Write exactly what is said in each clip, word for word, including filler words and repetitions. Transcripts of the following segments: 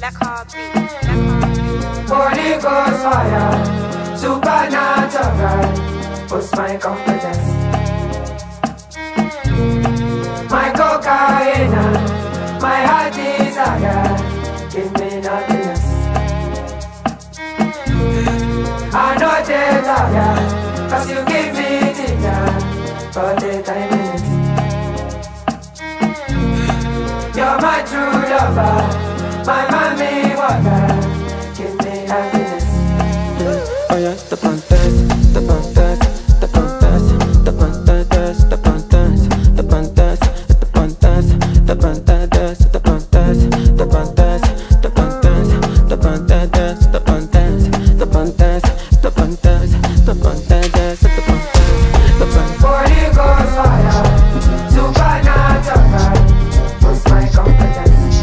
Black Heart Beat, Black Heart Beat. Holy Ghost fire, supernatural, boost my confidence. My cocaine, my heart desire, give me happiness. I know they tired, cause you give me dinner for the time minutes. You're my true lover, my mommy water, give me happiness. Oh yeah, the pantas, the pantas, the pantas, the pantas, the pantas, the pantas, the pantas, the pantas, the pantas, the pantas, the pantas, the pantas, the pantas, the pantas, the pantas, the pantas, the pantas, the pantas. Holy Ghost fire, supernatural, boost my confidence.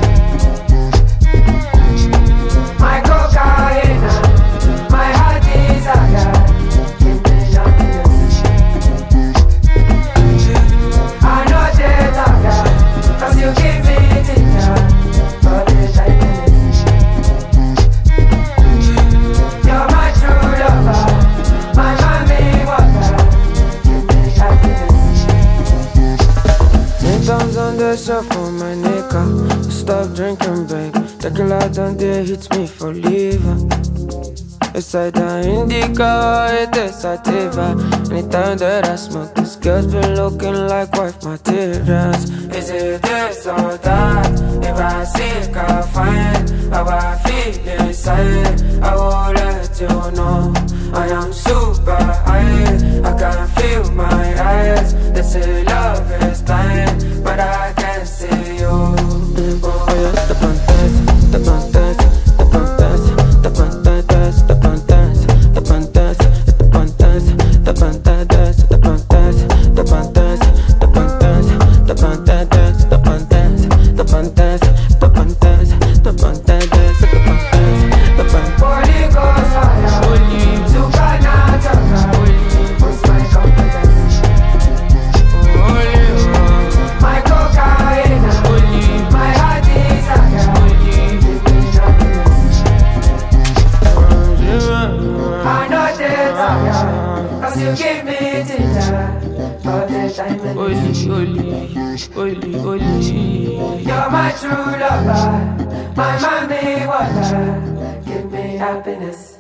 My cocaine, my heart desire, give me happiness. I know they tired, cause you give me dinner for the time minutes. You're my true lover, my mommy water, give me happiness. Ten pounds on the shelf for my nigga. Stop drinking, babe. Tequila down there hits me for liver. It's either indica or it is sativa. Anytime that I smoke, this girl's been looking like wife materials. Is it this or that? If I seek, I find how I feel inside. I will let you know I am super high. I can feel my eyes. They say love is blind, but I can't see you. Oh yeah, the pantas, the pantas, the pantas, the pantas, the pantas, the pantas, the pantas, the pantas, the pantas, the pantas, the pantas, the pantas, the pantas, the pantas, the pantas, the pantas, the pantas, the pantas. Holy Ghost fire, supernatural, boost my confidence. My cocaine, my heart desire, give me happiness. I know they tired, cause you give me dinner for the time minutes. Oli, oli, oli. You're my true lover, my mommy water, give me happiness.